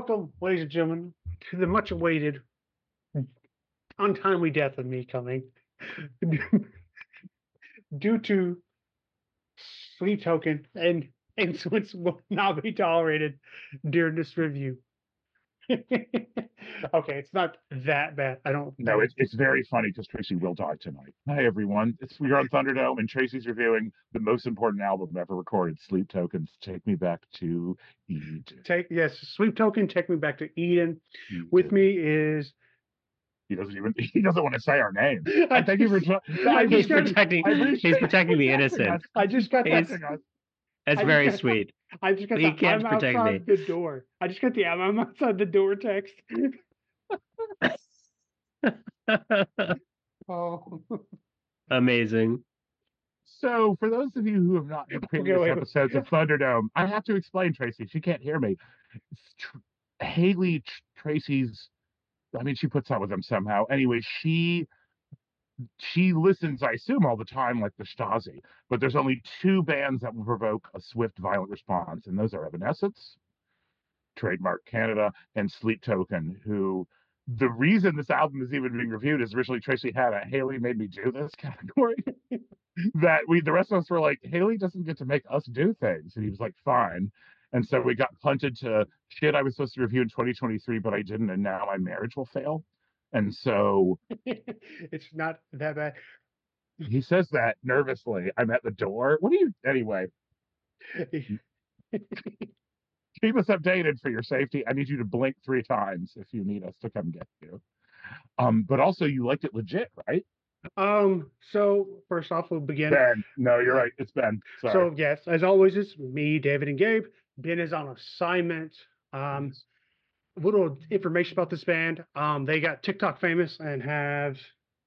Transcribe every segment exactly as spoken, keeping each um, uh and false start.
Welcome, ladies and gentlemen, to the much awaited untimely death of me coming due to sleep token and insolence will not be tolerated during this review. Okay, it's not that bad. I don't No, think. it's it's very funny because Tracy will die tonight. Hi everyone, it's we're on Thunderdome and Tracy's reviewing the most important album ever recorded, Sleep Tokens. Take me back to Eden. Take yes, sleep token. Take me back to Eden. With Eden. me is He doesn't even he doesn't want to say our names. I I thank you just for tr- I I just He's got appreciate protecting I he's appreciate protecting you the protecting us. innocent. I just got the He's Protecting us. That's I just very got sweet. I just got He the I'm can't protect me. outside the door. I just got the I'm outside the door text. Oh, Amazing. So, for those of you who have not heard okay, previous wait. episodes of Thunderdome, I have to explain, Tracy. She can't hear me. Tr- Haley Tr- Tracy's. I mean, she puts up with them somehow. Anyway, she she listens, I assume, all the time, like the Stasi. But there's only two bands that will provoke a swift, violent response, and those are Evanescence, trademark Canada, and Sleep Token. Who the reason this album is even being reviewed is originally Tracy had a Haley made me do this category. That we the rest of us were like, Haley doesn't get to make us do things, and he was like, fine. And so we got punted to shit I was supposed to review in twenty twenty-three, but I didn't, and now my marriage will fail. And so It's not that bad. he says that nervously. I'm at the door. What do you anyway? Keep us updated for your safety. I need you to blink three times if you need us to come get you. Um, but also you liked it legit, right? Um, so first off, we'll begin. Ben. No, you're right. It's Ben. Sorry. So yes, as always, it's me, David, and Gabe. Ben is on assignment. Um, little information about this band. Um, they got TikTok famous and have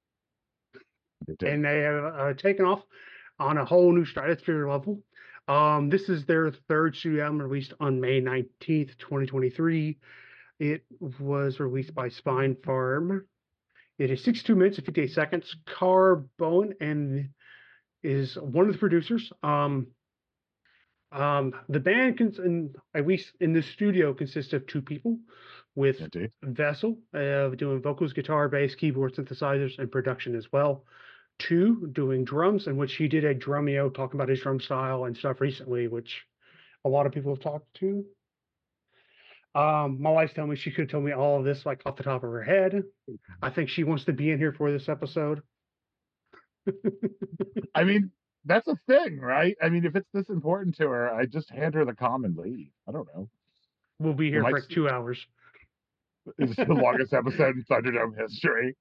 and they have uh, taken off on a whole new stratosphere level. Um, this is their third studio album released on May nineteenth, twenty twenty-three. It was released by Spine Farm. It is sixty-two minutes and fifty-eight seconds. Car Bowen and is one of the producers. Um, um, the band, cons- in, at least in the studio, consists of two people, with Indeed. Vessel uh, doing vocals, guitar, bass, keyboard, synthesizers, and production as well. Two doing drums, in which he did a Drumeo talking about his drum style and stuff recently, which a lot of people have talked to. Um, my wife's telling me she could have told me all of this like off the top of her head. I think she wants to be in here for this episode. I mean, that's a thing, right? I mean, if it's this important to her, I just hand her the com and leave. I don't know. We'll be We here for might like two hours. It's the longest episode in Thunderdome history.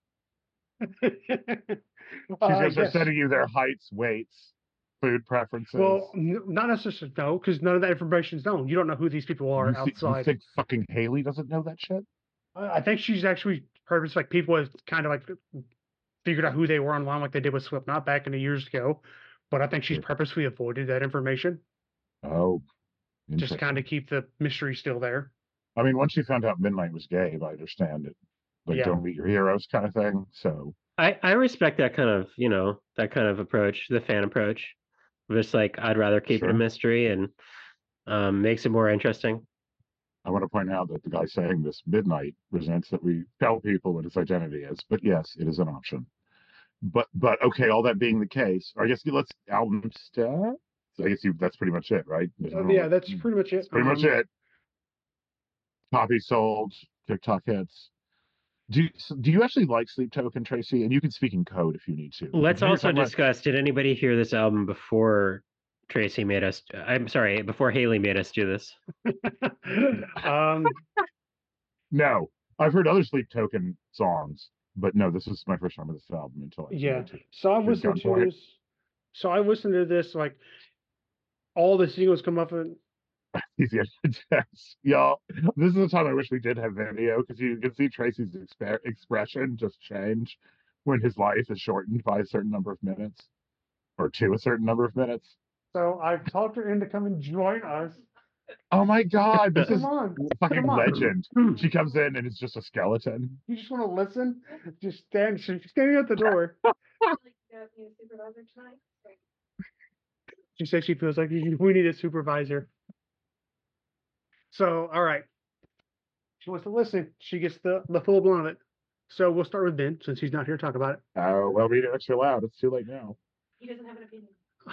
She's uh, gonna start yes. sending you their heights, weights, food preferences. Well, n- not necessarily no, because none of that information is known. You don't know who these people are you, th- you outside. think fucking Haley doesn't know that shit? I I think she's actually purpose like people have kind of like figured out who they were online, like they did with Slipknot back in the years ago. But I think she's Yeah. purposely avoided that information Oh, just to kind interesting. of keep the mystery still there. I mean, once she found out Midnight was gay, I understand it. Like, Yeah. don't meet your heroes kind of thing. So, I I respect that kind of, you know, that kind of approach, the fan approach. Just like I'd rather keep it a sure. mystery and um makes it more interesting. I want to point out that the guy saying this, Midnight, resents that we tell people what his identity is. But yes, it is an option. But but okay, all that being the case, I guess let's album stats. So I guess you, that's pretty much it, right? There's Uh, no, yeah, like, that's pretty much it. that's pretty much Um, it. Copies sold, TikTok hits. Do you, so do you actually like Sleep Token, Tracy? And you can speak in code if you need to. Let's You're also talking about discuss, did anybody hear this album before Tracy made us I'm sorry, before Haley made us do this? um, no. I've heard other Sleep Token songs, but no, this is my first time with this album until I yeah. submitted to So I to listened to Gunpoint. this. So I listened to this like all the singles come up and Easy text. Y'all, this is the time I wish we did have video because you can see Tracy's exp- expression just change when his life is shortened by a certain number of minutes or to a certain number of minutes. so I've talked her into coming join us. Oh my God, this Come is on, fucking come on. legend. She comes in and it's just a skeleton. You just want to listen? Just stand. She's standing at the door. She says she feels like we need a supervisor. So, all right. she wants to listen. She gets the the full blown of it. So we'll start with Ben since he's not here to talk about it. Oh, well, read it extra loud. It's too late now. He doesn't have an opinion.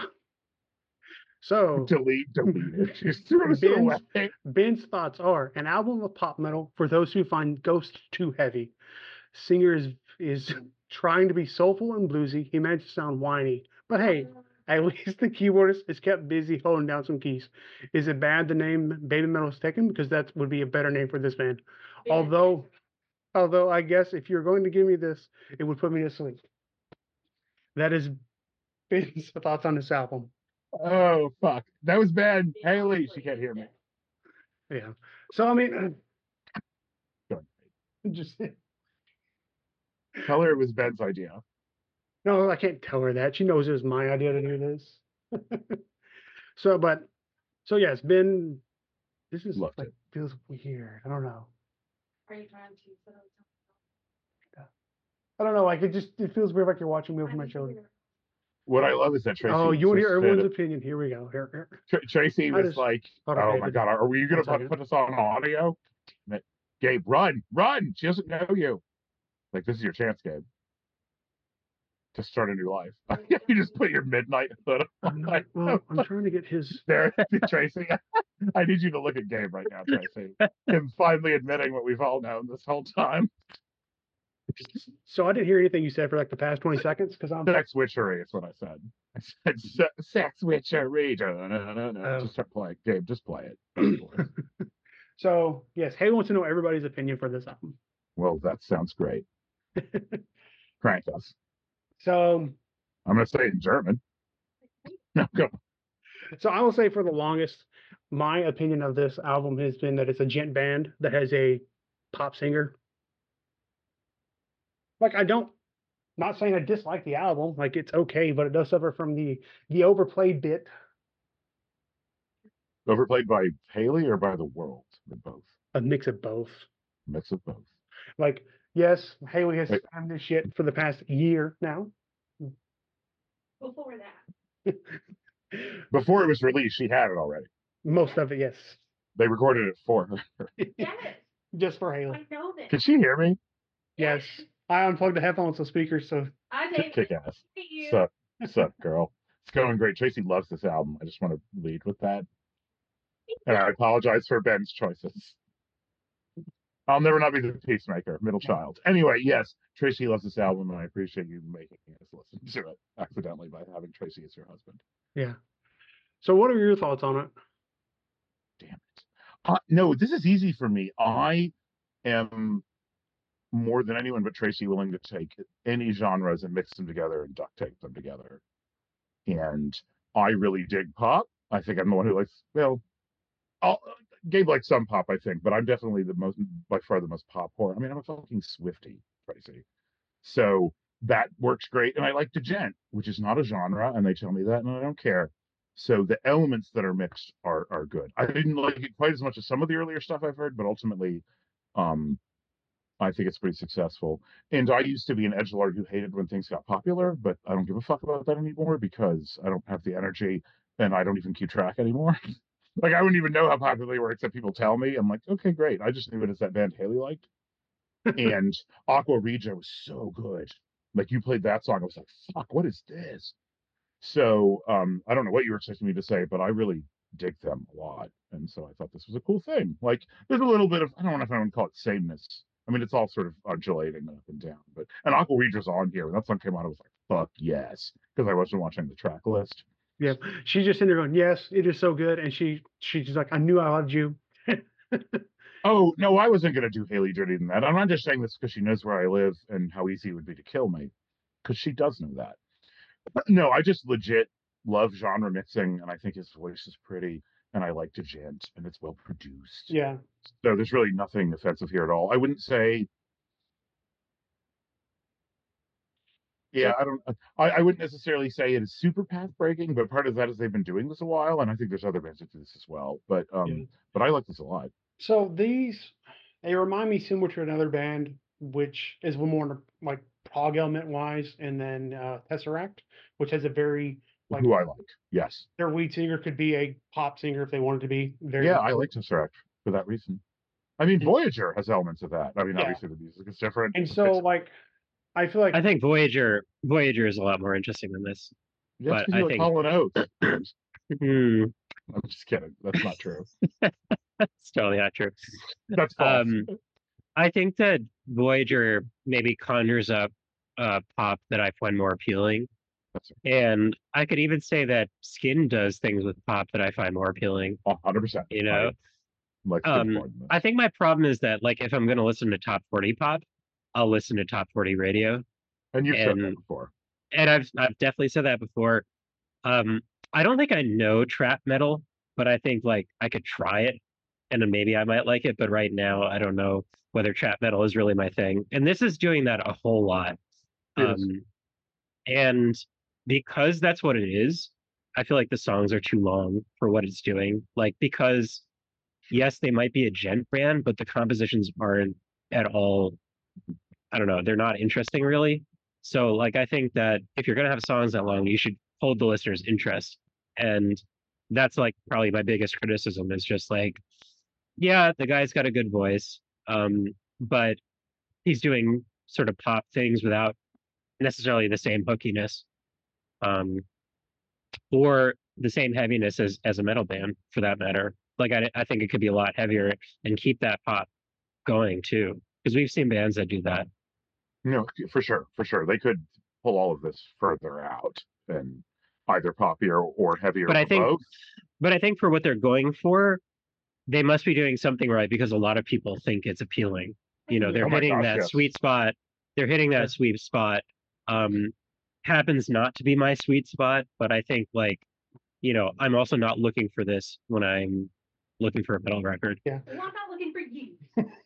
So Delete, delete it. She's throwing it away. Ben's, Ben's thoughts are an album of pop metal for those who find Ghost too heavy. Singer is is trying to be soulful and bluesy. He managed to sound whiny, but hey, at least the keyboardist is kept busy holding down some keys. Is it bad the name Baby Metal is taken? Because that would be a better name for this band. Although, although I guess if you're going to give me this, it would put me to sleep. That is Ben's thoughts on this album. Oh, fuck. That was bad. Haley, she can't hear me. Yeah. So I mean, Go ahead. just Tell her it was Ben's idea. no, I can't tell her that. She knows it was my idea to do this. So, but so yes, Ben. This is Loved like it. feels weird. I don't know. Are you trying to set up I don't know. Like it just it feels weird like you're watching me over my something? shoulder. What I love is that Tracy. Oh, you want to hear insisted- everyone's opinion? Here we go. Here, here. Tr- Tracy I was just- like, Hold on, "Oh my David. god, are we gonna One put, second. put this on audio?" And it- Gabe, run, run! She doesn't know you. Like, this is your chance, Gabe, to start a new life. You just put your midnight hood I'm, on. not, well, I'm trying to get his. There, Tracy. I need you to look at Gabe right now, Tracy. Him finally admitting what we've all known this whole time. So I didn't hear anything you said for like the past twenty seconds because I'm. Sex witchery is what I said. I said se- sex witchery. No, no, no, no. Oh. Just start playing. Gabe, just play it. So yes, Haley wants to know everybody's opinion for this album. Well, that sounds great. Crank us. So I'm going to say it in German. No, go. So I will say for the longest, my opinion of this album has been that it's a gent band that has a pop singer. Like I don't, not saying I dislike the album, like it's okay, but it does suffer from the the overplayed bit. Overplayed by Haley or by the world? Or both? A mix of both. Mix of both. Like yes, Haley has Wait. spammed this shit for the past year now. Before that. Before it was released, she had it already. Most of it, yes, They recorded it for her. Yes, just for Haley. I know this. Can she hear me? Yes, I unplugged the headphones and speakers, so I Kick, did. kick ass. You. Sup, sup, girl. It's going great. Tracy loves this album. I just want to lead with that. And I apologize for Ben's choices. I'll never not be the peacemaker, middle child. Anyway, yes, Tracy loves this album, and I appreciate you making us listen to it accidentally by having Tracy as your husband. yeah. So what are your thoughts on it? Damn it. Uh, no, this is easy for me. I am more than anyone but Tracy willing to take any genres and mix them together and duct tape them together. And I really dig pop. I think I'm the one who likes, well, I'll, Gabe likes some pop, I think, but I'm definitely the most, by far the most pop horror. I mean, I'm a fucking Swiftie, Tracy. So that works great. And I like djent, which is not a genre, and they tell me that, and I don't care. So the elements that are mixed are are good. I didn't like it quite as much as some of the earlier stuff I've heard, but ultimately, um, I think it's pretty successful. And I used to be an edgelord who hated when things got popular, but I don't give a fuck about that anymore because I don't have the energy and I don't even keep track anymore. Like I wouldn't even know how popular they were except people tell me. I'm like, okay, great. I just knew it as that band Haley liked. And Aqua Regia was so good. Like you played that song, I was like, fuck, what is this? So um, I don't know what you were expecting me to say, but I really dig them a lot. And so I thought this was a cool thing. Like there's a little bit of, I don't know if I want to call it sameness. I mean, it's all sort of undulating up and down. But and Aqua Regia's on here. When that song came out, I was like, fuck yes. Because I wasn't watching the track list. Yeah, she's just in there going, "Yes, it is so good," and she she's just like, "I knew I loved you." Oh, no, I wasn't going to do Haley dirty than that. I'm not just saying this because she knows where I live and how easy it would be to kill me, because she does know that. But no, I just legit love genre mixing, and I think his voice is pretty, and I like djent, and it's well produced. Yeah, So there's really nothing offensive here at all. I wouldn't say. Yeah, I don't. I, I wouldn't necessarily say it is super path breaking, but part of that is they've been doing this a while, and I think there's other bands that do this as well. But um, Yeah. but I like this a lot. so these they remind me similar to another band, which is more like prog element wise, and then uh, Tesseract, which has a very like Who I like, yes, their lead singer could be a pop singer if they wanted to be. Very yeah, I like Tesseract for that reason. I mean, Voyager has elements of that. I mean, Yeah. obviously the music is different. And It's- so it's- like I feel like I think Voyager Voyager is a lot more interesting than this. that's but because I you like think- Hall and Oates. Hmm, I'm just kidding. That's not true. it's totally not true. That's false. Um, I think that Voyager maybe conjures up uh, pop that I find more appealing. That's And I could even say that Skin does things with pop that I find more appealing. one hundred percent. You know, I like um, more than this. I think my problem is that like if I'm going to listen to top forty pop, I'll listen to top forty radio. and you've said that and- before. And I've I've definitely said that before. Um, I don't think I know trap metal, but I think like I could try it, and then maybe I might like it. But right now, I don't know whether trap metal is really my thing. And this is doing that a whole lot. It is. Um, and because that's what it is, I feel like the songs are too long for what it's doing. Like because yes, they might be a gent band, but the compositions aren't at all. I don't know. They're not interesting really. So like I think that if you're gonna have songs that long, you should hold the listener's interest. And that's like probably my biggest criticism is just like, yeah, the guy's got a good voice, um, but he's doing sort of pop things without necessarily the same hookiness, um, or the same heaviness as as a metal band for that matter. Like I I think it could be a lot heavier and keep that pop going too, because we've seen bands that do that. No, for sure, for sure. They could pull all of this further out and either poppier or heavier. But I or think- both. But I think for what they're going for, they must be doing something right because a lot of people think it's appealing. You know, they're Oh my hitting gosh, that yes. sweet spot. They're hitting that Yeah. sweet spot. Um, happens not to be my sweet spot, but I think like, you know, I'm also not looking for this when I'm looking for a metal record. Well, I'm not looking for you.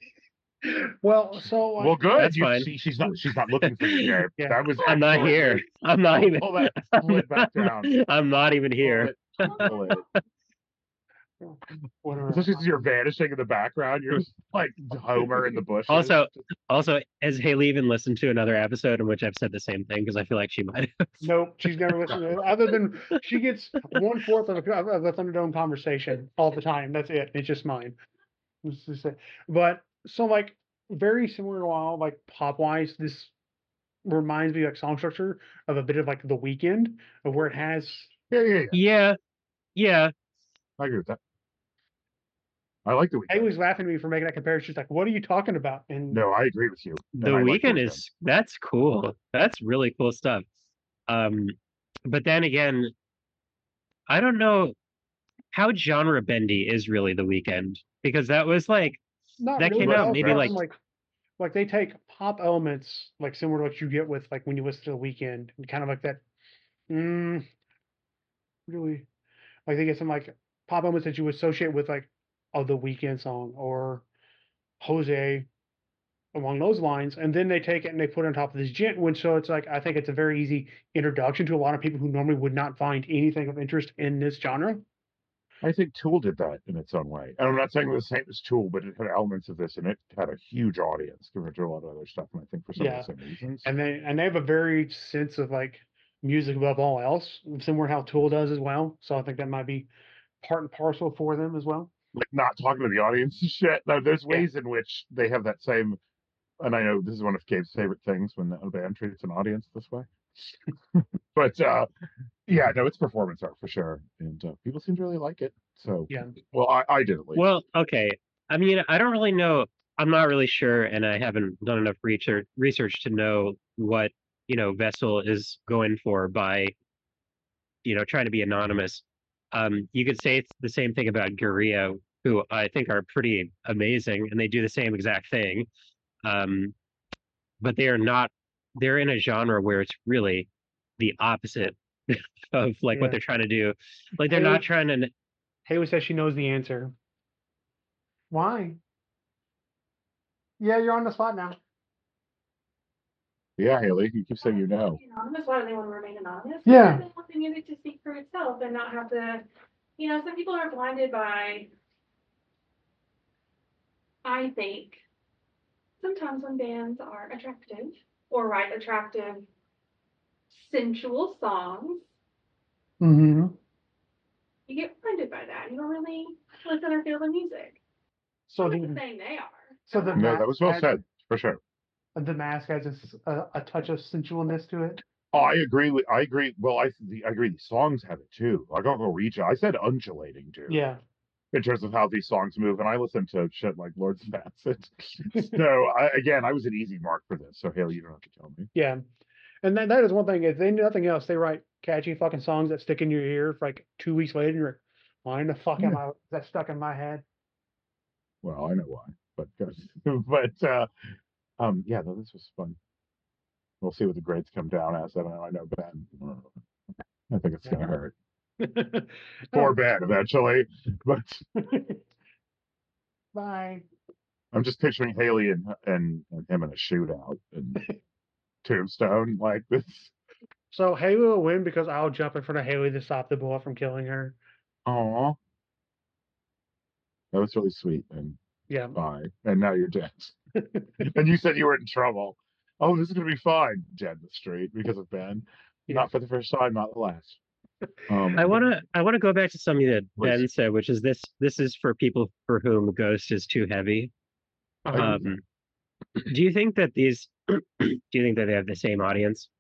well, so like, Well, good. That's You- fine. she- she's not. She's not looking for you, Gabe. Yeah. That was. I'm not excellent. here. I'm not Pull- even. pull that split back down. I'm not even here. Pull it, pull it. whatever. Especially since you're vanishing in the background. You're just like Homer in the bushes. Also, also, has Haley even listened to another episode in which I've said the same thing? Because I feel like she might have. Nope, she's never listened to it. Other than she gets one fourth of, a, of the Thunderdome conversation all the time. That's it. It's just mine. It's just it. But so like very similar to all like pop wise, this reminds me like song structure of a bit of like The Weeknd, of where it has yeah, yeah, yeah. Yeah, yeah. I agree with that. I like the weekend. Haley's laughing at me for making that comparison. She's like, "What are you talking about?" And No, I agree with you. And The I like Weeknd Weeknd. is that's cool. That's really cool stuff. Um, but then again, I don't know how genre bendy is really The Weeknd because that was like not that really, came but out also maybe have like- some, like like they take pop elements like similar to what you get with like when you listen to The Weeknd and kind of like that. Mm, really, like they get some like pop elements that you associate with like oh The Weeknd song or Jose along those lines, and then they take it and they put it on top of this gent one. So it's like I think it's a very easy introduction to a lot of people who normally would not find anything of interest in this genre. I think Tool did that in its own way. And I'm not saying it was the same as Tool, but it had elements of this, and it had a huge audience compared to a lot of other stuff. And I think for some Yeah. of the same reasons. And they and they have a very sense of like music above all else, similar to how Tool does as well. So I think that might be part and parcel for them as well. Like not talking to the audience and shit. No, there's Yeah. ways in which they have that same. And I know this is one of Gabe's favorite things when a band treats an audience this way. but uh yeah, no, it's performance art for sure, and uh, people seem to really like it. So Yeah. well, I, I did at least. well, okay. I mean, I don't really know. I'm not really sure, and I haven't done enough research research to know what you know Vessel is going for by you know trying to be anonymous. Um, you could say it's the same thing about Guerrilla, who I think are pretty amazing, and they do the same exact thing. Um, but they are not. They're in a genre where it's really the opposite of like Yeah. what they're trying to do. Like they're I not would- trying to. Haley says she knows the answer. Why? Yeah, you're on the spot now. yeah, Haley, you keep saying you know. Anonymous? Why do they want to remain anonymous? Yeah. Because they want the music to speak for itself and not have to, you know, some people are blinded by, I think, sometimes when bands are attractive or write attractive, sensual songs, Mm-hmm. you get blinded by that. You don't really listen or feel the music. So I'm the not saying they are. so the No, that was well mask said for sure. has, the mask has a, s- a, a touch of sensualness to it. Oh, I agree with. I agree. Well, I the, I agree. The songs have it too. Like I'll go reach. I said undulating too. Yeah. In terms of how these songs move, and I listen to shit like Lord's Facet. So I, again, I was an easy mark for this. So Haley, you don't have to tell me. Yeah. And that, that is one thing. If they do nothing else, they write catchy fucking songs that stick in your ear for like two weeks later. And you're like, why in the fuck am I that stuck in my head? Well, I know why, but but uh, um, yeah, no, this was fun. We'll see what the grades come down as. I don't know. I know Ben. I think it's gonna hurt. Poor Ben eventually, but Bye. I'm just picturing Haley and and, and him in a shootout and Tombstone like this. So Haley will win because I'll jump in front of Haley to stop the bullet from killing her. Aw, that was really sweet. And Yeah. bye. And now you're dead. And you said you were in trouble. Oh, this is gonna be fine. Dead in the street because of Ben. Yeah. Not for the first time, not the last. Um, I want to I want to go back to something that Please. Ben said, which is this this is for people for whom Ghost is too heavy. I agree with Um, do you think that these do you think that they have the same audience?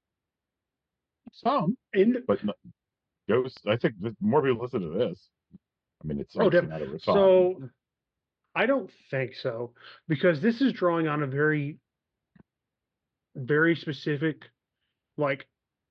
some, In but no, Ghost. I think that more people listen to this. I mean, it's Oh, obviously def- not over time. so I don't think so because this is drawing on a very, very specific, like,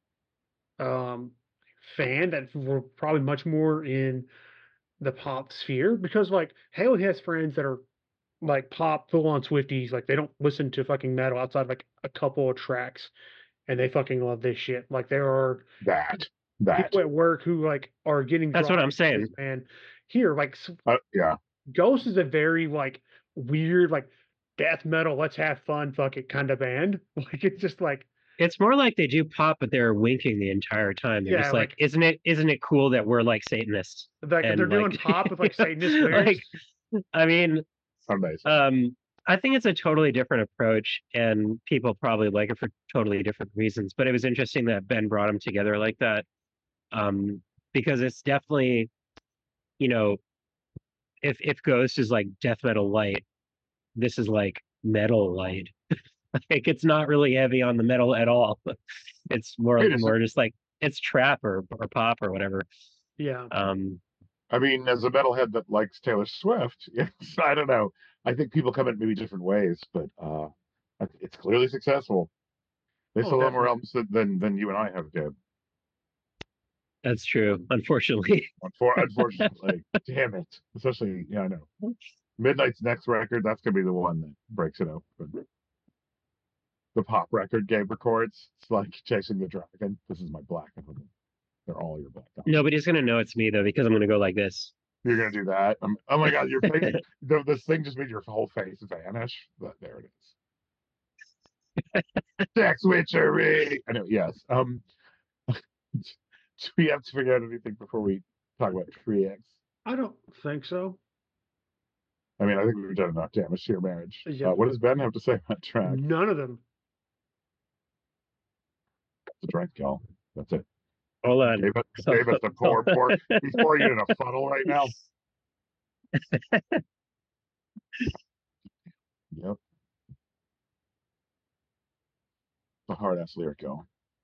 um, fan that were probably much more in the pop sphere because like Haley has friends that are like pop full on Swifties, like they don't listen to fucking metal outside of, like a couple of tracks, and they fucking love this shit. Like there are that that people at work who like are getting That's what drawn I'm to saying. this band. Here, like s- uh, yeah. Ghost is a very like weird, like death metal, let's have fun, fuck it kind of band. Like it's just like It's more like they do pop, but they're winking the entire time. They're Yeah, just like, like- isn't it isn't it cool that we're like Satanists? like And, they're doing like- pop with like Satanist lyrics. Like, I mean, Amazing. um, I think it's a totally different approach, and people probably like it for totally different reasons. But it was interesting that Ben brought them together like that, um, because it's definitely, you know, if if Ghost is like death metal light, this is like metal light. Like it's not really heavy on the metal at all. It's more Wait a more just like it's trap or or pop or whatever. Yeah. Um, I mean, as a metalhead that likes Taylor Swift, yes, I don't know. I think people come at maybe different ways, but uh, it's clearly successful. They Oh, sold a lot more definitely. albums than, than than you and I have, Deb. that's true, unfortunately. Unfor- unfortunately, damn it. Especially, yeah, I know. Midnight's next record, that's gonna be the one that breaks it open. The pop record Gabe records, it's like Chasing the Dragon. This is my black album. They're all your black albums. Nobody's gonna know it's me though because I'm gonna go like this. You're gonna do that. Um, oh my god, your face. the, this thing just made your whole face vanish. But there it is. Sex witchery. I know. Yes. Um. Do we have to figure out anything before we talk about Tree X? I don't think so. I mean, I think we've done enough damage to your marriage. Yeah. Uh, what does Ben have to say about track? None of them. The drink, y'all. That's it. Hold on. Gave us, gave us the pour, pour. He's pouring it in a funnel right now. Yep. The hard ass lyric, y'all.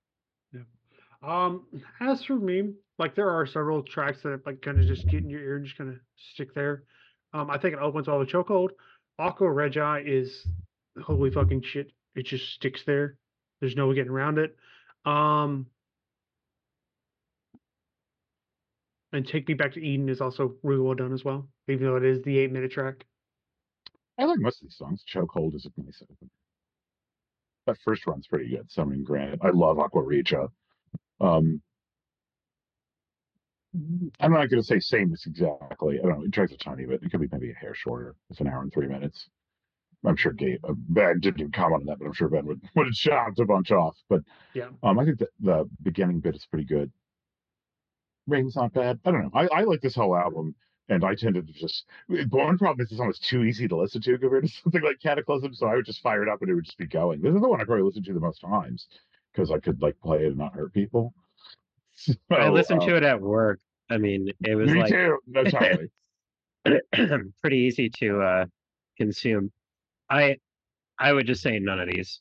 Um, as for me, like there are several tracks that like kind of just get in your ear and just kind of stick there. Um, I think it opens all the chokehold. Aqua Regi is holy fucking shit. It just sticks there. There's no way getting around it. Um, and Take Me Back to Eden is also really well done as well, even though it is the eight minute track. I like most of these songs. Chokehold is a nice open. That first run's pretty good. So I mean, granted, I love Aqua Regia. Um, I'm not going to say same as exactly. I don't know. It drags a tiny bit. It could be maybe a hair shorter. It's an hour and three minutes. I'm sure Gabe, uh, Ben didn't even comment on that, but I'm sure Ben would would have chopped a bunch off. But Yeah. um, I think that the beginning bit is pretty good. Rain's not bad. I don't know. I, I like this whole album, and I tended to just. One problem is it's almost too easy to listen to compared to something like Cataclysm, so I would just fire it up and it would just be going. This is the one I probably listen to the most times because I could like play it and not hurt people. So, I listened uh, to it at work. I mean, it was me like too. No, totally. pretty easy to uh, consume. I I would just say none of these.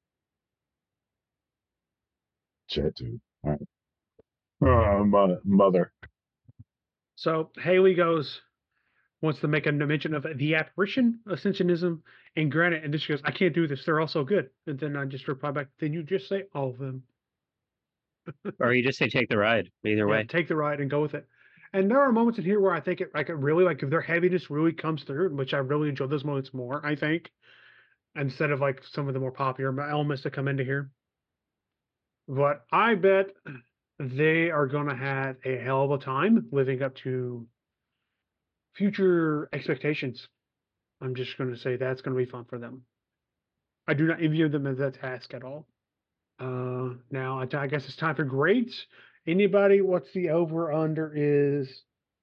Shit, dude. All right. Oh, mo- mother. So Haley goes, wants to make a mention of the apparition, ascensionism, and granite, and then she goes, I can't do this. They're all so good. And then I just reply back, then you just say all of them. Or you just say take the ride. Either Yeah, way. take the ride and go with it. And there are moments in here where I think it like it really like if their heaviness really comes through, which I really enjoy those moments more, I think, instead of like some of the more popular elements that come into here. But I bet they are gonna have a hell of a time living up to future expectations. I'm just gonna say that's gonna be fun for them. I do not envy them of that task at all. Uh, now I, I guess it's time for grades. Anybody? What's the over under is?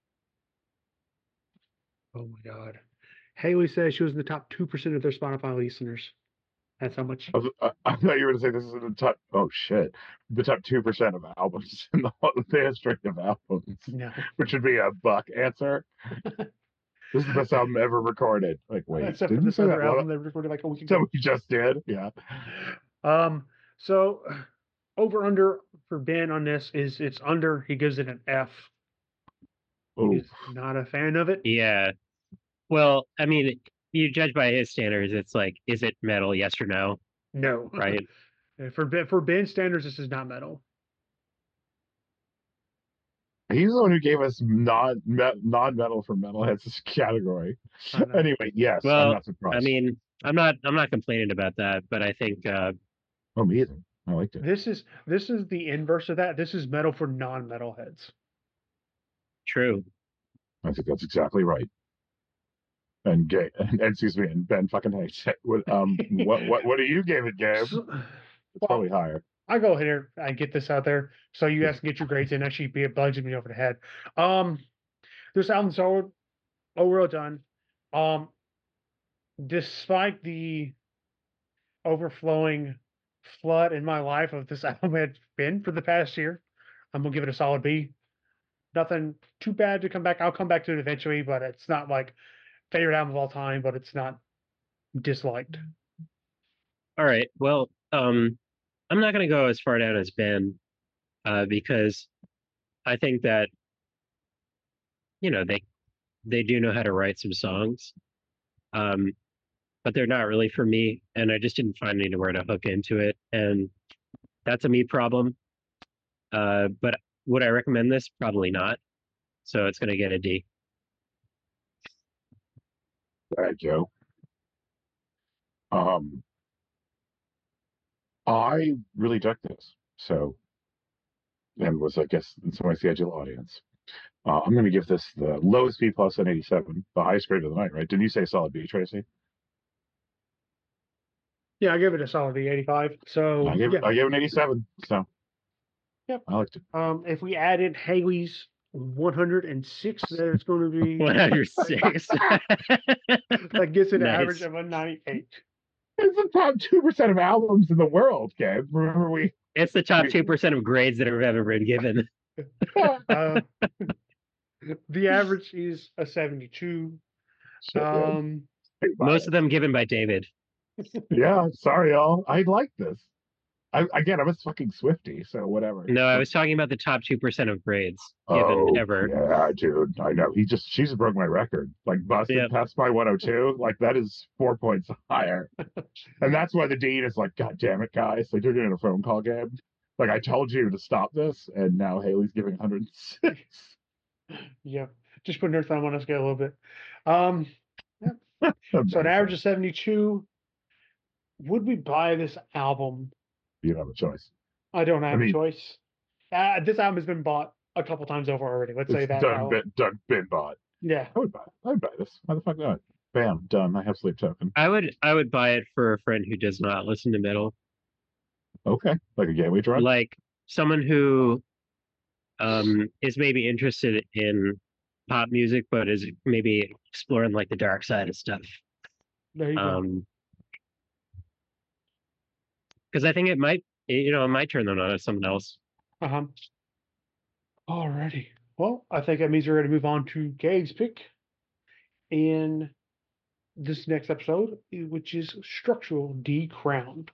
Oh my God. Haley says she was in the top two percent of their Spotify listeners. That's how much. I, was, I, I thought you were going to say this is in the top. Oh shit, the top two percent of albums in the, whole- the history of albums, No. which would be a buck answer. This is the best album ever recorded. Like, wait, Except for didn't you this say other that? album One, they recorded like a week so ago. we just did, yeah. Um, so over under for Ben on this is it's under. He gives it an F. Oh, He's not a fan of it. Yeah. Well, I mean, you judge by his standards. It's like, is it metal? Yes or no? No. Right. for Ben for Ben standards, this is not metal. he's the one who gave us non non metal for metalheads as a category. I know. Anyway, yes, I'm Well, not surprised. I mean, I'm not I'm not complaining about that, but I think uh, oh, me either. I liked it. This is this is the inverse of that. This is metal for non-metal heads. true. I think that's exactly right. And gay, and, and excuse me, and Ben fucking hates it. What, um, what, what, what do you give it, Gabe? So, It's well, probably higher. I go ahead here and get this out there so you guys can get your grades in. Actually, be bugging me over the head. Um, this album's so overall done. Um, despite the overflowing flood in my life of this album had been for the past year, I'm gonna give it a solid B. Nothing too bad to come back. I'll come back to it eventually, but it's not like favorite album of all time, but it's not disliked. All right. Well, um, I'm not going to go as far down as Ben, uh, because I think that you know they they do know how to write some songs, um, but they're not really for me, and I just didn't find anywhere to hook into it, and that's a me problem. Uh, but would I recommend this? Probably not. So it's going to get a D. Thank you. Um, I really dug this. So, and was, I guess, in some ways the ideal audience. Uh, I'm going to give this the lowest B plus an eighty-seven, the highest grade of the night, right? Didn't you say solid B, Tracy? Yeah, I give it a solid B, eighty-five. So I gave yeah. I gave an eighty-seven. So, Yep. I liked it. Um, if we added Haley's one hundred six, there's going to be one hundred six. that gets an Nice. average of a ninety-eight. It's the top two percent of albums in the world, Gabe. Remember we? It's the top two percent of grades that have ever been given. Uh, the average is a seventy-two. Shit, man. Um, Most of them given by David. Yeah, sorry, y'all. I like this. I, again, I'm a fucking Swiftie, so whatever. No, I was talking about the top two percent of grades given Oh, ever. yeah, dude. I know. He just, she just broke my record. Like, busted Yep. past my one oh two. Like, that is four points higher. And that's why the dean is like, God damn it, guys. Like, you're doing a phone call game. Like, I told you to stop this, and now Haley's giving one hundred six. yeah, just putting her thumb on a scale a little bit. Um, so an average of seventy-two. Would we buy this album? You don't have a choice. I don't have I mean- a choice. Uh, this album has been bought a couple times over already. Let's say It's that. done, now. been, done, been bought. Yeah. I would buy it. I would buy this. How the fuck not? Bam, done. I have sleep token. I would I would buy it for a friend who does not listen to metal. Okay. Like a gateway drug? Like someone who um is maybe interested in pop music but is maybe exploring like the dark side of stuff. There you go. Um because I think it might you know, it might turn them on to something else. Uh-huh. Alrighty. Well, I think that means we're going to move on to Gabe's pick. in this next episode, i- which is Structural Decrowned.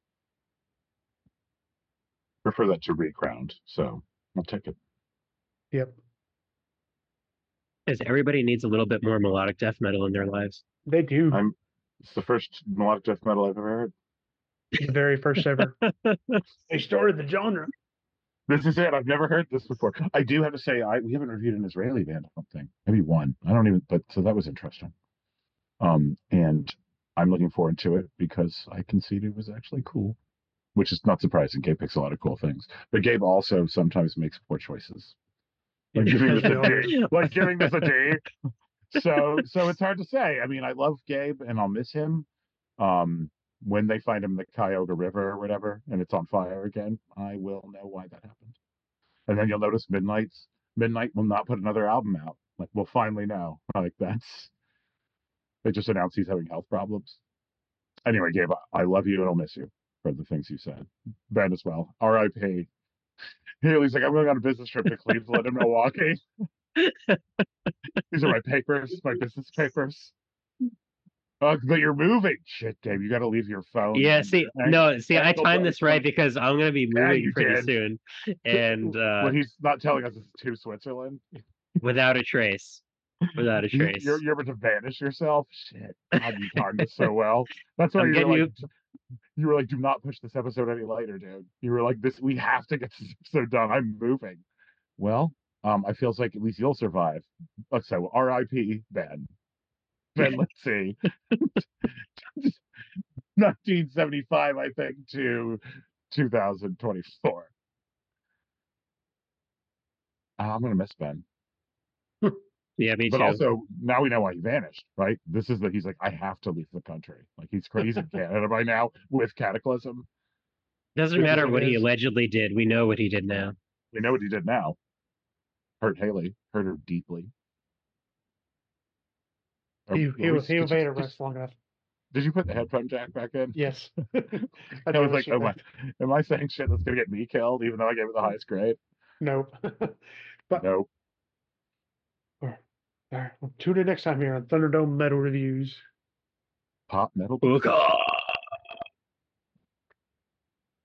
Prefer that to recrowned, so I'll take it. Yep, Because everybody needs a little bit more melodic death metal in their lives. they do. I'm. It's the first melodic death metal I've ever heard. The very first ever. They started the genre. This is it. I've never heard this before. I do have to say, I we haven't reviewed an Israeli band. I don't think. Maybe one. I don't even. But so that was interesting. Um, and I'm looking forward to it because I conceded it was actually cool, which is not surprising. Gabe picks a lot of cool things, but Gabe also sometimes makes poor choices, like giving this a D, like giving this a D. So, so it's hard to say. I mean, I love Gabe, and I'll miss him. Um, when they find him in the Cuyahoga River or whatever, and it's on fire again, I will know why that happened. And then you'll notice Midnight's Midnight will not put another album out. Like we'll finally know. Like that's they just announced he's having health problems. Anyway, Gabe, I love you and I'll miss you for the things you said. Ben as well. R I P. Haley's like, I'm going on a business trip to Cleveland and Milwaukee. These are my papers, my business papers. Oh, but you're moving. Shit, Gabe, you got to leave your phone. Yeah, and see, your no, see, I ankle timed this bracelet. right because I'm gonna be Yeah, moving you pretty did. soon, and uh, What he's not telling us is to Switzerland. without a trace, without a You, trace. you're, you're able to vanish yourself. Shit, God, you timed this so well. That's why I'm you were getting like, you were like, do not push this episode any later, dude. You were like, this, we have to get this episode done. I'm moving. Well, um, I feels like at least you'll survive. Let's say, well, R I P Ben. Ben, let's see. nineteen seventy-five, I think, to two thousand twenty-four. Uh, I'm gonna miss Ben. Yeah, me But too. also, now we know why he vanished, right? This is that he's like, I have to leave the country. Like he's crazy in Canada by now with Cataclysm. Doesn't This is matter what what it he is. allegedly did. We know what he did now. We know what he did now. Hurt Haley. Hurt her deeply. Are- He, are he, we- he did, obeyed you, a rest long enough. did you put the headphone jack back in? Yes. I was like, oh my, am I saying shit that's gonna get me killed, even though I gave it the highest grade? No. But Nope. all right, well, tune in next time here on Thunderdome Metal Reviews. Pop metal. Oh God.